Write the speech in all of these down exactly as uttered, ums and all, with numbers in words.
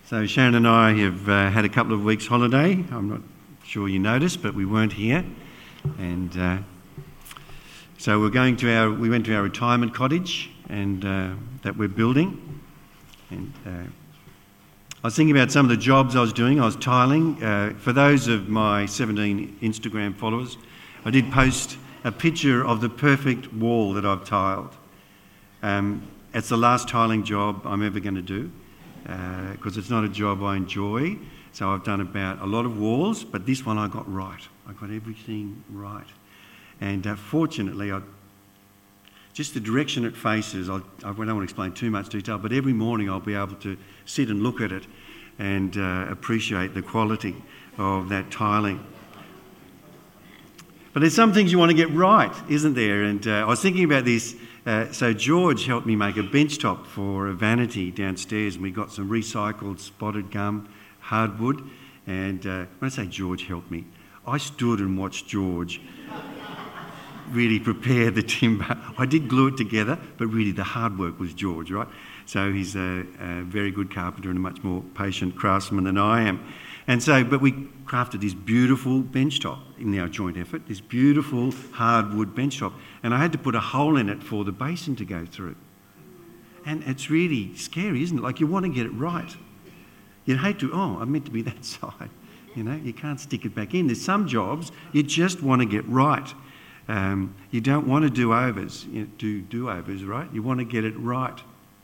So Sharon and I have uh, had a couple of weeks holiday. I'm not sure you noticed, but we weren't here. And uh, so we're going to our, we went to our retirement cottage and uh, that we're building. And uh, I was thinking about some of the jobs I was doing. I was tiling. Uh, for those of my seventeen Instagram followers, I did post a picture of the perfect wall that I've tiled. Um, it's the last tiling job I'm ever going to do, because uh, it's not a job I enjoy. So I've done about a lot of walls, but this one I got right. I got everything right. And uh, fortunately, I, just the direction it faces, I'll, I don't want to explain too much detail, but every morning I'll be able to sit and look at it and uh, appreciate the quality of that tiling. But there's some things you want to get right, isn't there? And uh, I was thinking about this. Uh, so George helped me make a bench top for a vanity downstairs, and we got some recycled spotted gum hardwood. And uh, when I say George helped me, I stood and watched George really prepare the timber. I did glue it together, but really the hard work was George, right? So he's a, a very good carpenter and a much more patient craftsman than I am. And so, but we crafted this beautiful bench top in our joint effort, this beautiful hardwood bench top. And I had to put a hole in it for the basin to go through. And it's really scary, isn't it? Like, you want to get it right. You'd hate to, oh, I meant to be that side. You know, you can't stick it back in. There's some jobs you just want to get right. Um, you don't want to do overs, you know, do do-overs, right? You want to get it right.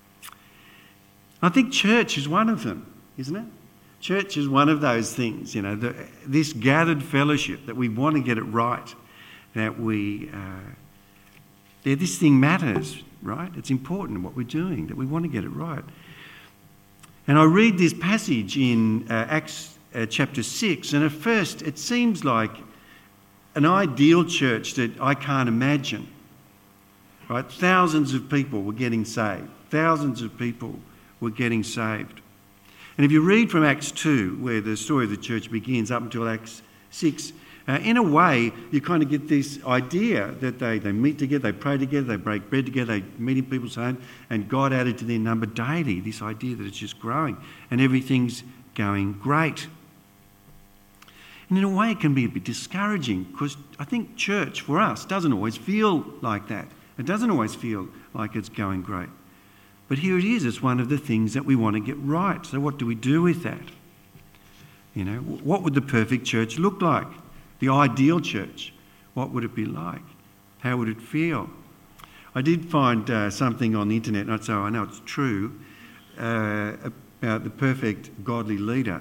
I think church is one of them, isn't it? Church is one of those things, you know, the, this gathered fellowship that we want to get it right, that we, uh, yeah, this thing matters, right? It's important what we're doing, that we want to get it right. And I read this passage in uh, Acts uh, chapter six, and at first it seems like an ideal church that I can't imagine, right? Thousands of people were getting saved. Thousands of people were getting saved. And if you read from Acts two, where the story of the church begins, up until Acts six, uh, in a way, you kind of get this idea that they, they meet together, they pray together, they break bread together, they meet in people's homes, and God added to their number daily, this idea that it's just growing and everything's going great. And in a way, it can be a bit discouraging, because I think church, for us, doesn't always feel like that. It doesn't always feel like it's going great. But here it is, it's one of the things that we want to get right. So what do we do with that? You know, what would the perfect church look like? The ideal church, what would it be like? How would it feel? I did find uh, something on the internet, not so I know it's true, uh, about the perfect godly leader.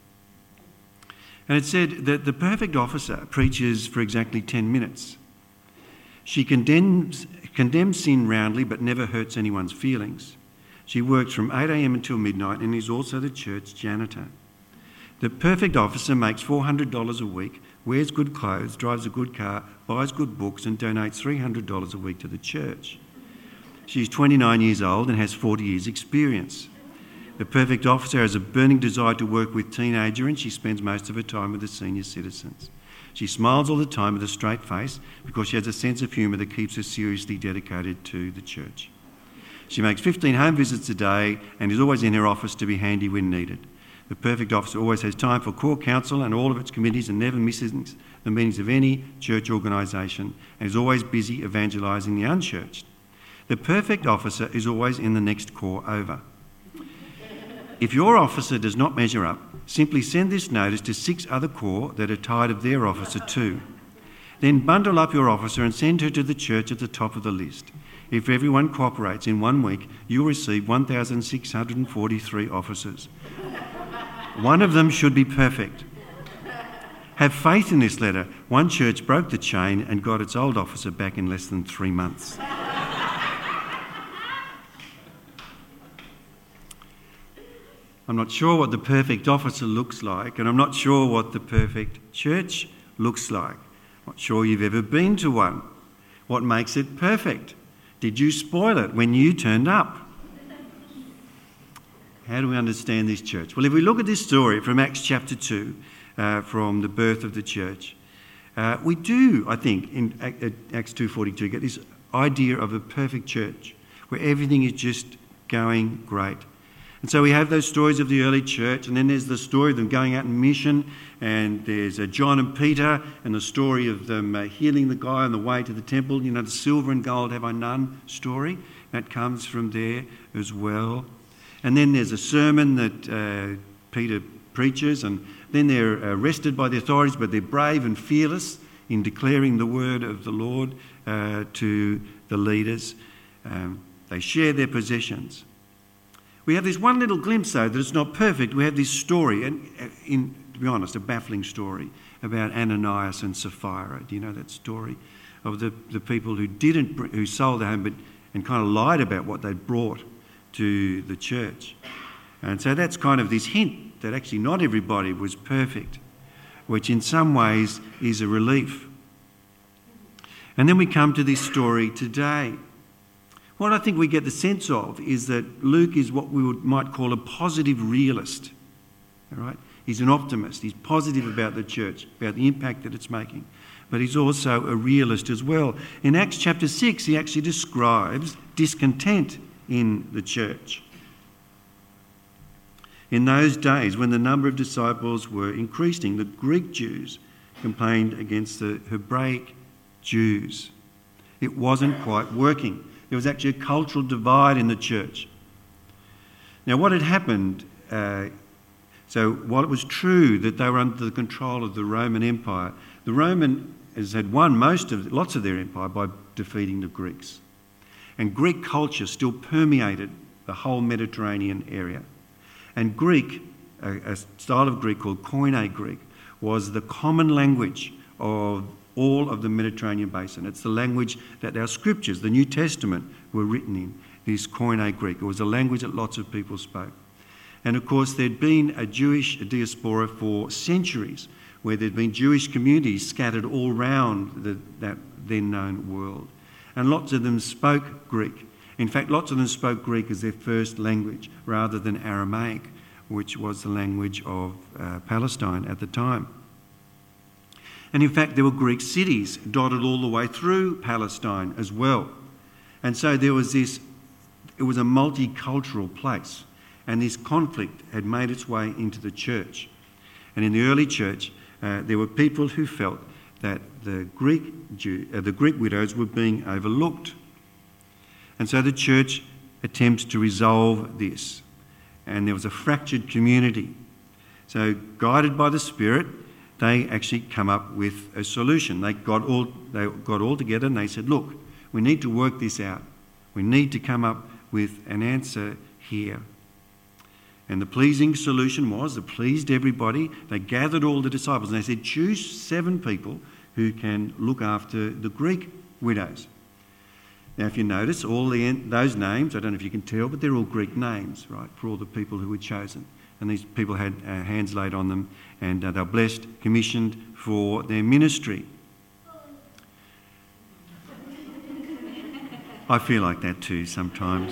And it said that the perfect officer preaches for exactly ten minutes. She condemns, condemns sin roundly but never hurts anyone's feelings. She works from eight a.m. until midnight and is also the church janitor. The perfect officer makes four hundred dollars a week, wears good clothes, drives a good car, buys good books and donates three hundred dollars a week to the church. She's twenty-nine years old and has forty years' experience. The perfect officer has a burning desire to work with teenagers, and she spends most of her time with the senior citizens. She smiles all the time with a straight face because she has a sense of humour that keeps her seriously dedicated to the church. She makes fifteen home visits a day and is always in her office to be handy when needed. The perfect officer always has time for core council and all of its committees and never misses the meetings of any church organisation, and is always busy evangelising the unchurched. The perfect officer is always in the next core over. If your officer does not measure up, simply send this notice to six other corps that are tired of their officer too. Then bundle up your officer and send her to the church at the top of the list. If everyone cooperates in one week, you'll receive one thousand six hundred forty-three officers. One of them should be perfect. Have faith in this letter. One church broke the chain and got its old officer back in less than three months. I'm not sure what the perfect officer looks like, and I'm not sure what the perfect church looks like. I'm not sure you've ever been to one. What makes it perfect? Did you spoil it when you turned up? How do we understand this church? Well, if we look at this story from Acts chapter two, uh, from the birth of the church, uh, we do, I think, in Acts two forty-two, get this idea of a perfect church where everything is just going great. And so we have those stories of the early church, and then there's the story of them going out in mission, and there's uh, John and Peter, and the story of them uh, healing the guy on the way to the temple. You know, the silver and gold have I none story. That comes from there as well. And then there's a sermon that uh, Peter preaches, and then they're arrested by the authorities, but they're brave and fearless in declaring the word of the Lord uh, to the leaders. Um, they share their possessions. We have this one little glimpse, though, that it's not perfect. We have this story, and in, to be honest, a baffling story about Ananias and Sapphira. Do you know that story of the, the people who didn't, who sold their home, but and kind of lied about what they'd brought to the church? And so that's kind of this hint that actually not everybody was perfect, which in some ways is a relief. And then we come to this story today. What I think we get the sense of is that Luke is what we would, might call a positive realist. All right? He's an optimist. He's positive about the church, about the impact that it's making. But he's also a realist as well. In Acts chapter six, he actually describes discontent in the church. In those days, when the number of disciples were increasing, the Greek Jews complained against the Hebraic Jews. It wasn't quite working. There was actually a cultural divide in the church. Now, what had happened, uh, so while it was true that they were under the control of the Roman Empire, the Roman has had won most of, lots of their empire by defeating the Greeks. And Greek culture still permeated the whole Mediterranean area. And Greek, a, a style of Greek called Koine Greek, was the common language of all of the Mediterranean basin. It's the language that our scriptures, the New Testament, were written in, this Koine Greek. It was a language that lots of people spoke. And of course, there'd been a Jewish diaspora for centuries, where there'd been Jewish communities scattered all around the, that then known world. And lots of them spoke Greek. In fact, lots of them spoke Greek as their first language, rather than Aramaic, which was the language of uh, Palestine at the time. And in fact, there were Greek cities dotted all the way through Palestine as well. And so there was this, it was a multicultural place. And this conflict had made its way into the church. And in the early church, uh, there were people who felt that the Greek Jew, uh, the Greek widows were being overlooked. And so the church attempts to resolve this. And there was a fractured community. So guided by the Spirit, they actually come up with a solution. They got all they got all together and they said, look, we need to work this out. We need to come up with an answer here. And the pleasing solution was, it pleased everybody. They gathered all the disciples and they said, choose seven people who can look after the Greek widows. Now, if you notice, all the, those names, I don't know if you can tell, but they're all Greek names, right, for all the people who were chosen. And these people had uh, hands laid on them, and uh, they were blessed, commissioned for their ministry. I feel like that too sometimes.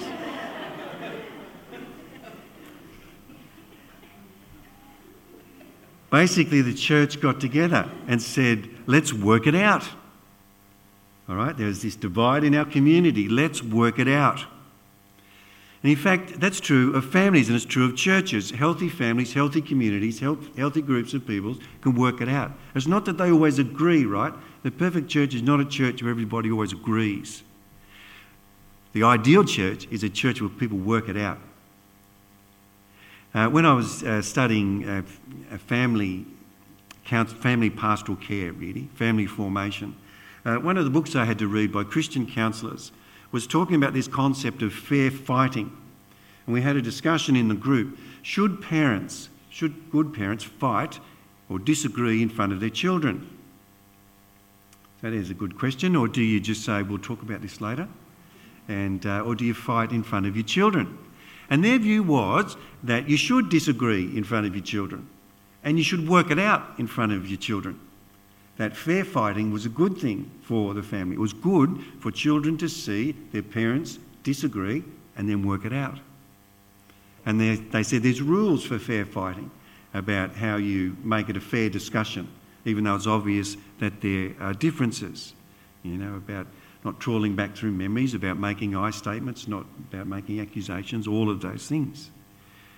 Basically, the church got together and said, let's work it out. All right, there's this divide in our community. Let's work it out. And in fact, that's true of families and it's true of churches. Healthy families, healthy communities, health, healthy groups of people can work it out. It's not that they always agree, right? The perfect church is not a church where everybody always agrees. The ideal church is a church where people work it out. Uh, when I was uh, studying uh, family, family pastoral care, really, family formation, uh, one of the books I had to read by Christian counsellors was talking about this concept of fair fighting. And we had a discussion in the group. Should parents, should good parents fight or disagree in front of their children? That is a good question. Or do you just say, we'll talk about this later? And uh, or do you fight in front of your children? And their view was that you should disagree in front of your children. And you should work it out in front of your children. That fair fighting was a good thing for the family. It was good for children to see their parents disagree and then work it out. And they, they said there's rules for fair fighting about how you make it a fair discussion, even though it's obvious that there are differences, you know, about not trawling back through memories, about making I statements, not about making accusations, all of those things.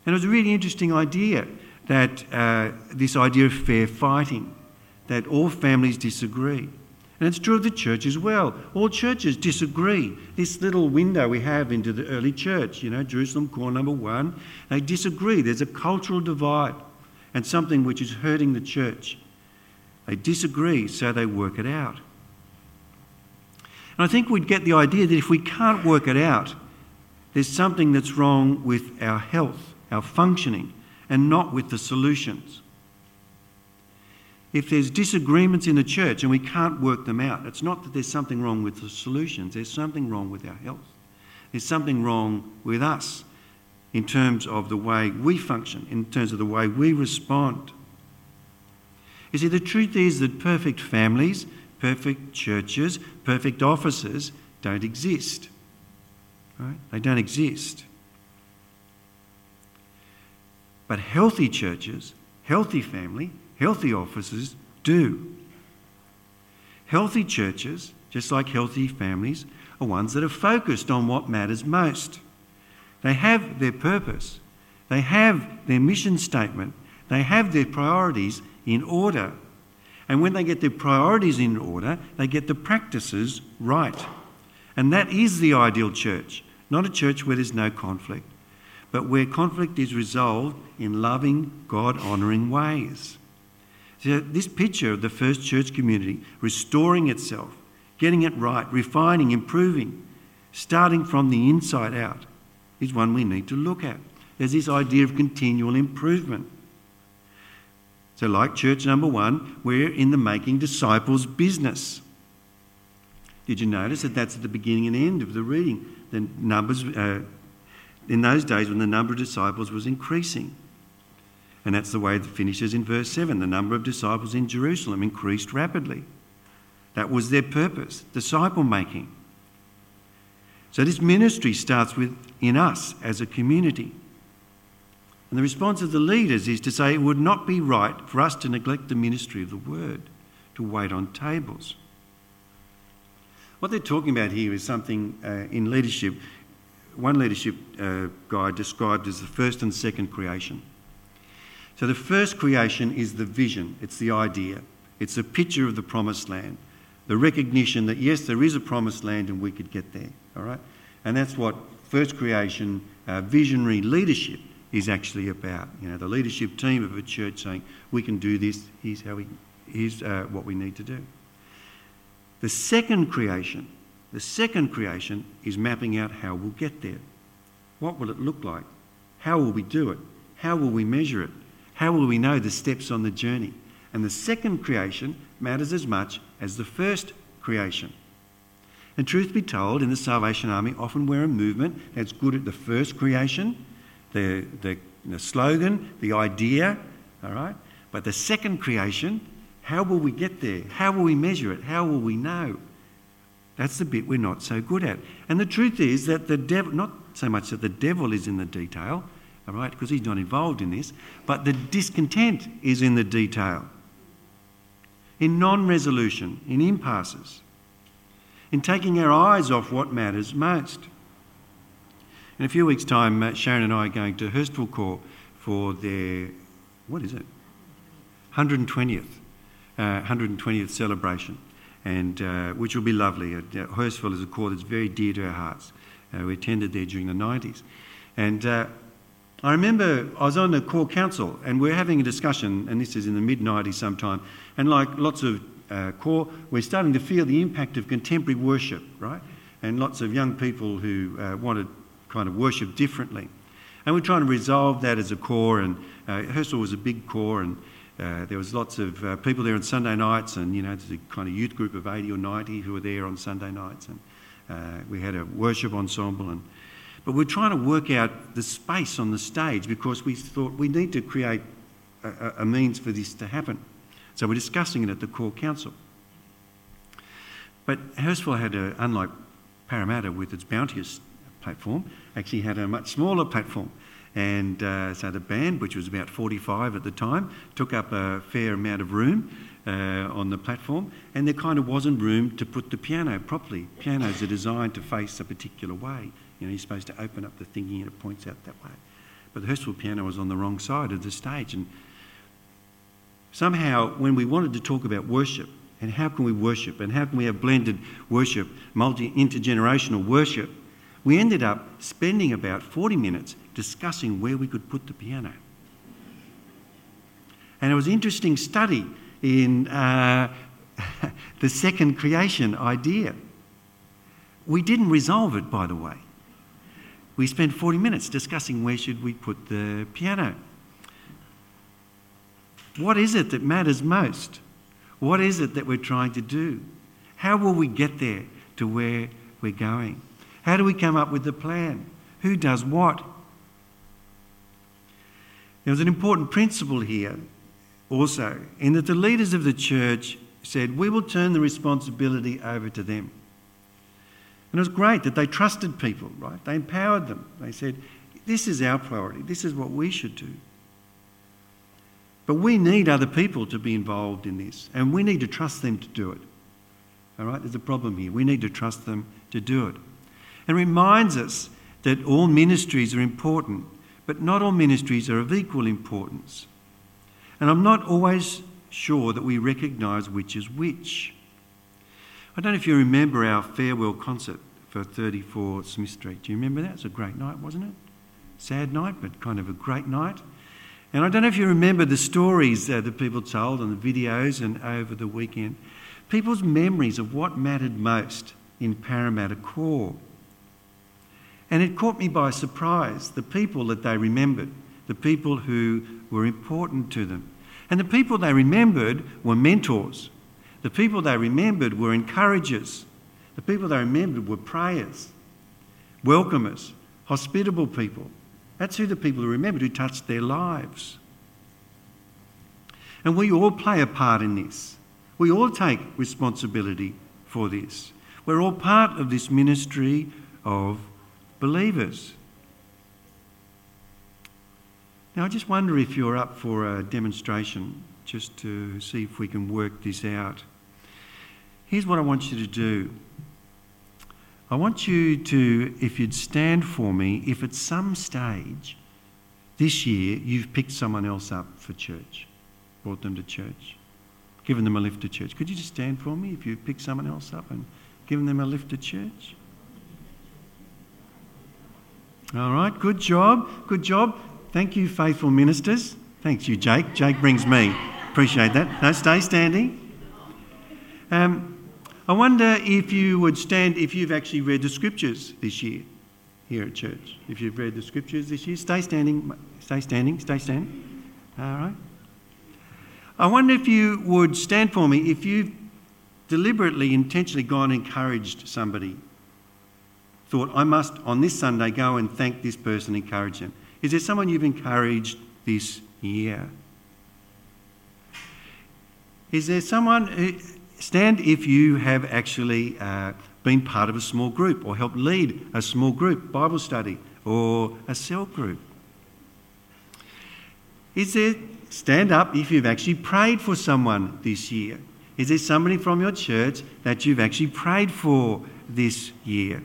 And it was a really interesting idea, that uh, this idea of fair fighting, that all families disagree. And it's true of the church as well. All churches disagree. This little window we have into the early church, you know, Jerusalem core number one, they disagree. There's a cultural divide and something which is hurting the church. They disagree, so they work it out. And I think we'd get the idea that if we can't work it out, there's something that's wrong with our health, our functioning, and not with the solutions. If there's disagreements in the church and we can't work them out, it's not that there's something wrong with the solutions, there's something wrong with our health. There's something wrong with us in terms of the way we function, in terms of the way we respond. You see, the truth is that perfect families, perfect churches, perfect offices don't exist. Right? They don't exist. But healthy churches, healthy family, healthy offices do. Healthy churches, just like healthy families, are ones that are focused on what matters most. They have their purpose. They have their mission statement. They have their priorities in order. And when they get their priorities in order, they get the practices right. And that is the ideal church, not a church where there's no conflict, but where conflict is resolved in loving, God-honouring ways. So this picture of the first church community restoring itself, getting it right, refining, improving, starting from the inside out, is one we need to look at. There's this idea of continual improvement. So like church number one, we're in the making disciples business. Did you notice that that's at the beginning and end of the reading? The numbers, uh, in those days when the number of disciples was increasing. And that's the way it finishes in verse seven. The number of disciples in Jerusalem increased rapidly. That was their purpose, disciple making. So this ministry starts with in us as a community. And the response of the leaders is to say it would not be right for us to neglect the ministry of the word, to wait on tables. What they're talking about here is something uh, in leadership, one leadership uh, guy described as the first and second creation. So the first creation is the vision, it's the idea, it's a picture of the promised land, the recognition that yes, there is a promised land and we could get there, all right? And that's what first creation, uh, visionary leadership is actually about. You know, the leadership team of a church saying, we can do this, here's, how we, here's uh, what we need to do. The second creation, the second creation is mapping out how we'll get there. What will it look like? How will we do it? How will we measure it? How will we know the steps on the journey? And the second creation matters as much as the first creation. And truth be told, in the Salvation Army, often we're a movement that's good at the first creation, the, the, the slogan, the idea, all right? But the second creation, how will we get there? How will we measure it? How will we know? That's the bit we're not so good at. And the truth is that the devil, not so much that the devil is in the detail, all right, because he's not involved in this, but the discontent is in the detail, in non-resolution, in impasses, in taking our eyes off what matters most. In a few weeks' time, uh, Sharon and I are going to Hurstville Corps for their, what is it, one hundred twentieth, uh, one hundred twentieth celebration, and uh, which will be lovely. Uh, Hurstville is a corps that's very dear to our hearts. Uh, we attended there during the nineties. And uh, I remember I was on the corps council and we we're having a discussion, and this is in the mid nineties sometime, and like lots of uh, corps, we're starting to feel the impact of contemporary worship, right? And lots of young people who uh, wanted kind of worship differently. And we're trying to resolve that as a corps, and uh, Hurstville was a big corps, and uh, there was lots of uh, people there on Sunday nights, and you know, there's a kind of youth group of eighty or ninety who were there on Sunday nights, and uh, we had a worship ensemble, and but we're trying to work out the space on the stage because we thought we need to create a, a means for this to happen. So we're discussing it at the corps council. But Hurstville had, a, unlike Parramatta with its bounteous platform, actually had a much smaller platform. And uh, so the band, which was about forty-five at the time, took up a fair amount of room uh, on the platform, and there kind of wasn't room to put the piano properly. Pianos are designed to face a particular way. You know, you're supposed to open up the thingy and it points out that way. but the Hurstville piano was on the wrong side of the stage. And somehow, when we wanted to talk about worship, and how can we worship, and how can we have blended worship, multi-intergenerational worship, we ended up spending about forty minutes discussing where we could put the piano. And it was an interesting study in uh, the second creation idea. We didn't resolve it, by the way. We spent forty minutes discussing where should we put the piano. What is it that matters most? What is it that we're trying to do? How will we get there to where we're going? How do we come up with the plan? Who does what? There was an important principle here also, in that the leaders of the church said, we will turn the responsibility over to them. And it was great that they trusted people, right? They empowered them. They said, this is our priority. This is what we should do. But we need other people to be involved in this, and we need to trust them to do it. All right? There's a problem here. We need to trust them to do it. And it reminds us that all ministries are important, but not all ministries are of equal importance. And I'm not always sure that we recognise which is which. I don't know if you remember our farewell concert for thirty-four Smith Street. Do you remember that? It was a great night, wasn't it? Sad night, but kind of a great night. And I don't know if you remember the stories uh, that people told on the videos and over the weekend. People's memories of what mattered most in Parramatta Core. And it caught me by surprise, the people that they remembered, the people who were important to them. And the people they remembered were mentors. The people they remembered were encouragers. The people they remembered were prayers, welcomers, hospitable people. That's who the people who remembered, who touched their lives. And we all play a part in this. We all take responsibility for this. We're all part of this ministry of believers. Now, I just wonder if you're up for a demonstration, just to see if we can work this out. Here's what I want you to do. I want you to, if you'd stand for me, if at some stage this year you've picked someone else up for church, brought them to church, given them a lift to church. Could you just stand for me if you've picked someone else up and given them a lift to church? All right, good job, good job. Thank you, faithful ministers. Thanks you, Jake. Jake brings me. Appreciate that. No, stay standing. Um, I wonder if you would stand if you've actually read the scriptures this year here at church. If you've read the scriptures this year, stay standing, stay standing, stay standing. All right. I wonder if you would stand for me if you've deliberately, intentionally gone and encouraged somebody. Thought, I must, on this Sunday, go and thank this person, encourage them. Is there someone you've encouraged this year? Is there someone who... Stand if you have actually uh, been part of a small group or helped lead a small group, Bible study, or a cell group. Is there, stand up if you've actually prayed for someone this year. Is there somebody from your church that you've actually prayed for this year?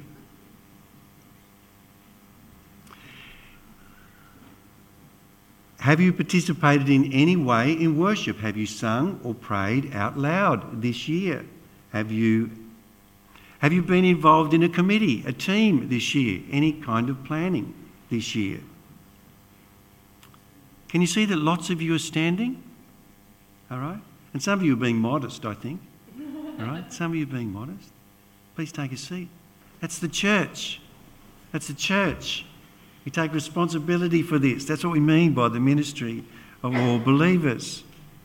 Have you participated in any way in worship? Have you sung or prayed out loud this year? Have you, have you been involved in a committee, a team this year? Any kind of planning this year? Can you see that lots of you are standing? All right? And some of you are being modest, I think. All right? Some of you are being modest. Please take a seat. That's the church. That's the church. We take responsibility for this. That's what we mean by the ministry of all believers.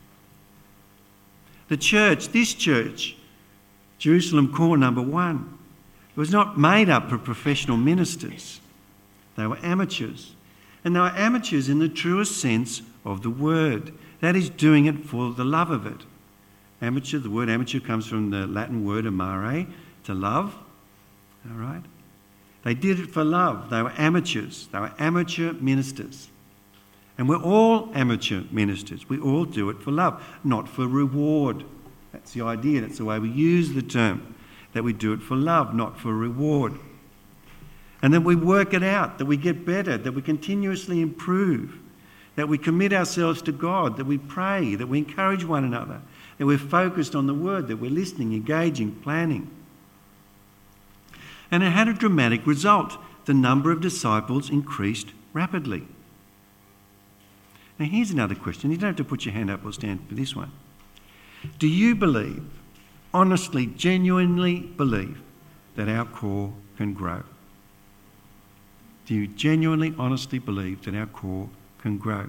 The church, this church, Jerusalem Core number one, it was not made up of professional ministers. They were amateurs. And they were amateurs in the truest sense of the word. That is, doing it for the love of it. Amateur, the word amateur comes from the Latin word amare, to love. All right? They did it for love. They were amateurs. They were amateur ministers. And we're all amateur ministers. We all do it for love, not for reward. That's the idea. That's the way we use the term, that we do it for love, not for reward. And that we work it out, that we get better, that we continuously improve, that we commit ourselves to God, that we pray, that we encourage one another, that we're focused on the word, that we're listening, engaging, planning. And it had a dramatic result. The number of disciples increased rapidly. Now here's another question. You don't have to put your hand up or stand for this one. Do you believe, honestly, genuinely believe, that our core can grow? Do you genuinely, honestly believe that our core can grow?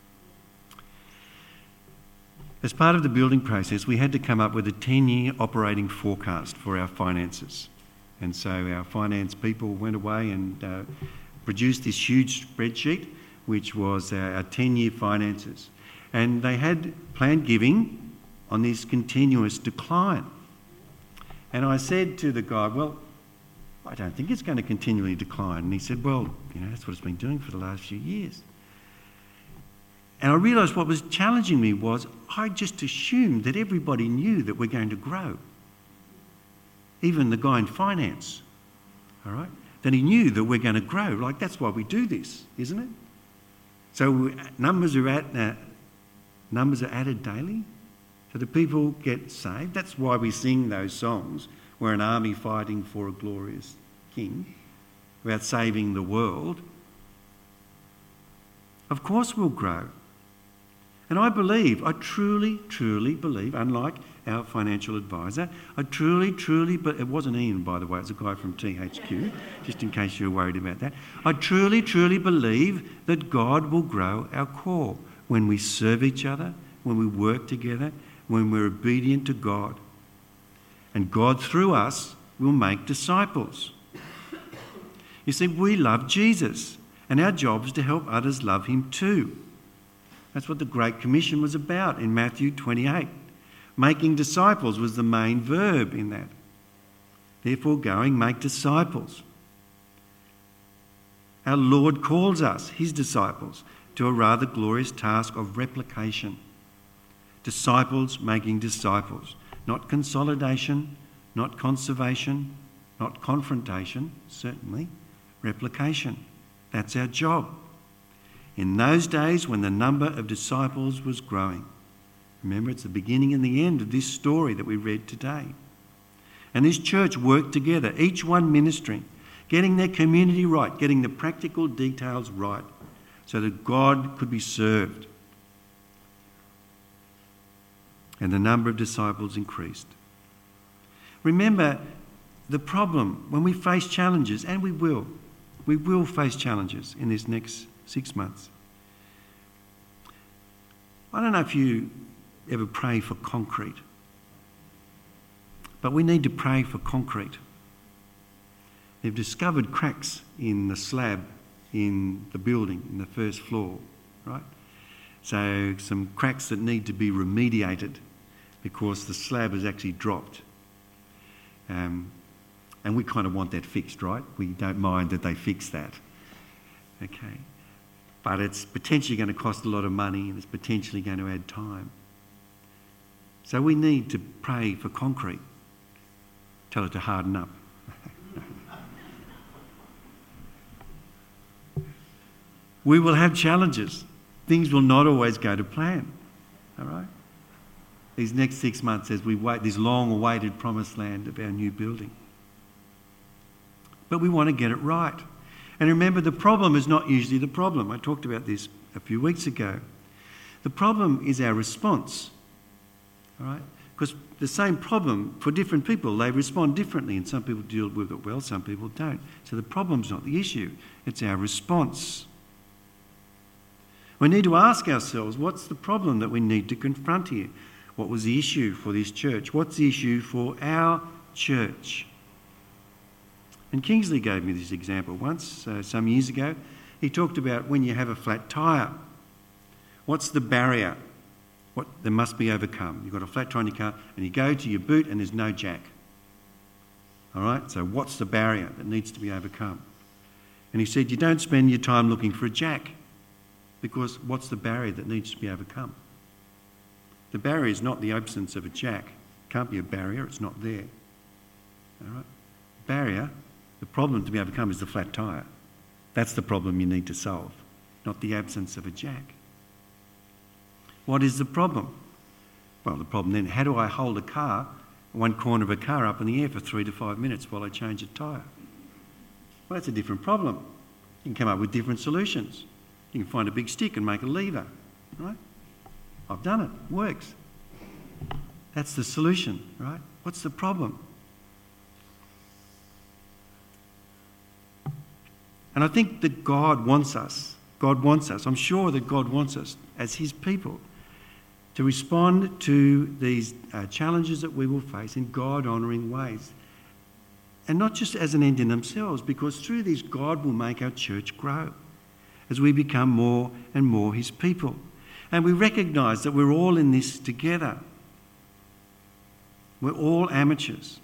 As part of the building process, we had to come up with a ten-year operating forecast for our finances. And so our finance people went away and uh, produced this huge spreadsheet, which was our ten-year finances. And they had planned giving on this continuous decline. And I said to the guy, well, I don't think it's going to continually decline. And he said, well, you know, that's what it's been doing for the last few years. And I realised what was challenging me was I just assumed that everybody knew that we're going to grow. Even the guy in finance, all right? That he knew that we're going to grow. Like, that's why we do this, isn't it? So we, numbers are at, uh, numbers are added daily. So the people get saved. That's why we sing those songs. We're an army fighting for a glorious king, about saving the world. Of course we'll grow. And I believe, I truly, truly believe, unlike our financial advisor, I truly, truly, but it wasn't Ian, by the way, it's a guy from T H Q, just in case you're worried about that. I truly, truly believe that God will grow our core when we serve each other, when we work together, when we're obedient to God. And God, through us, will make disciples. You see, we love Jesus, and our job is to help others love him too. That's what the Great Commission was about in Matthew twenty-eight. Making disciples was the main verb in that. Therefore, going, make disciples. Our Lord calls us, his disciples, to a rather glorious task of replication. Disciples making disciples. Not consolidation, not conservation, not confrontation, certainly. Replication. That's our job. In those days when the number of disciples was growing. Remember, it's the beginning and the end of this story that we read today. And this church worked together, each one ministering, getting their community right, getting the practical details right, so that God could be served. And the number of disciples increased. Remember, the problem when we face challenges, and we will, we will face challenges in this next six months. I don't know if you ever pray for concrete, but we need to pray for concrete. They've discovered cracks in the slab in the building, in the first floor, right? So some cracks that need to be remediated because the slab has actually dropped. Um, and we kind of want that fixed, right? We don't mind that they fix that. Okay. But it's potentially going to cost a lot of money and it's potentially going to add time. So we need to pray for concrete. Tell it to harden up. We will have challenges. Things will not always go to plan. All right? These next six months as we wait, this long-awaited promised land of our new building. But we want to get it right. And remember, the problem is not usually the problem. I talked about this a few weeks ago. The problem is our response. All right? Because the same problem for different people, they respond differently, and some people deal with it well, some people don't. So the problem's not the issue, it's our response. We need to ask ourselves, what's the problem that we need to confront here? What was the issue for this church? What's the issue for our church? And Kingsley gave me this example once, uh, some years ago. He talked about when you have a flat tyre. What's the barrier? What there must be overcome? You've got a flat tyre in your car and you go to your boot and there's no jack. All right, so what's the barrier that needs to be overcome? And he said, you don't spend your time looking for a jack, because what's the barrier that needs to be overcome? The barrier is not the absence of a jack. It can't be a barrier, it's not there. All right? Barrier The problem to be overcome is the flat tyre. That's the problem you need to solve, not the absence of a jack. What is the problem? Well, the problem then, how do I hold a car, one corner of a car up in the air for three to five minutes while I change a tyre? Well, that's a different problem. You can come up with different solutions. You can find a big stick and make a lever, right? I've done it. It works. That's the solution, right? What's the problem? And I think that God wants us, God wants us, I'm sure that God wants us as his people to respond to these uh, challenges that we will face in God-honouring ways. And not just as an end in themselves, because through these God will make our church grow as we become more and more his people. And we recognise that we're all in this together. We're all amateurs.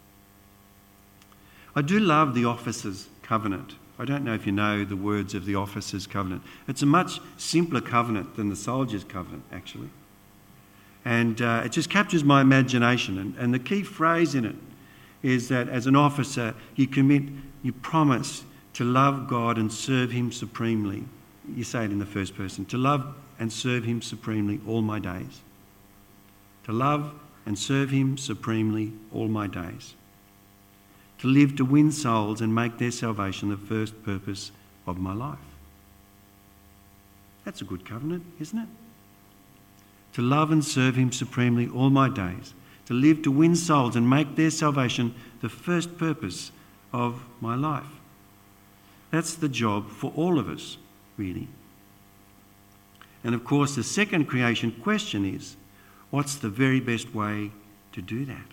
I do love the Officers' Covenant. I don't know if you know the words of the Officers' Covenant. It's a much simpler covenant than the Soldiers' Covenant, actually. And uh, it just captures my imagination. And, and the key phrase in it is that as an officer, you commit, you promise to love God and serve him supremely. You say it in the first person. To love and serve him supremely all my days. To love and serve him supremely all my days. To live to win souls and make their salvation the first purpose of my life. That's a good covenant, isn't it? To love and serve him supremely all my days. To live to win souls and make their salvation the first purpose of my life. That's the job for all of us, really. And of course, the second creation question is, what's the very best way to do that?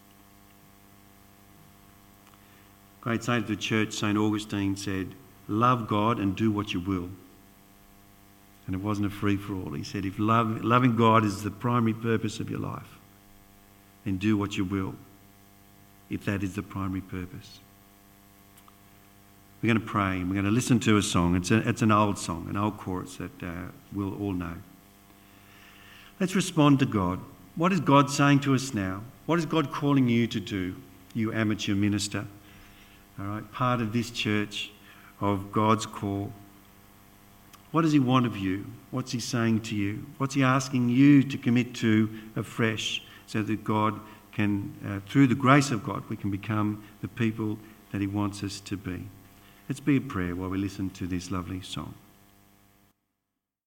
Great saint of the church, Saint Augustine, said, love God and do what you will. And it wasn't a free-for-all. He said, if love, loving God is the primary purpose of your life, then do what you will, if that is the primary purpose. We're going to pray and we're going to listen to a song. It's, a, it's an old song, an old chorus that uh, we'll all know. Let's respond to God. What is God saying to us now? What is God calling you to do, you amateur minister? All right, part of this church, of God's call. What does he want of you? What's he saying to you? What's he asking you to commit to afresh so that God can, uh, through the grace of God, we can become the people that he wants us to be? Let's be at prayer while we listen to this lovely song.